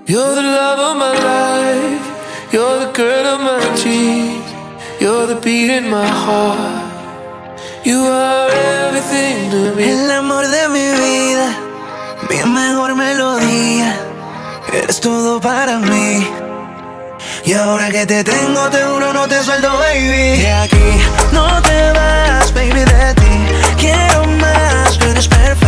You're the love of my life. You're the girl of my dreams. You're the beat in my heart. You are everything to me. El amor de mi vida, mi mejor melodía. Eres todo para mí. Y ahora que te tengo, te juro no te suelto, baby. De aquí no te vas, baby, de ti quiero más. Tú eres perfecta.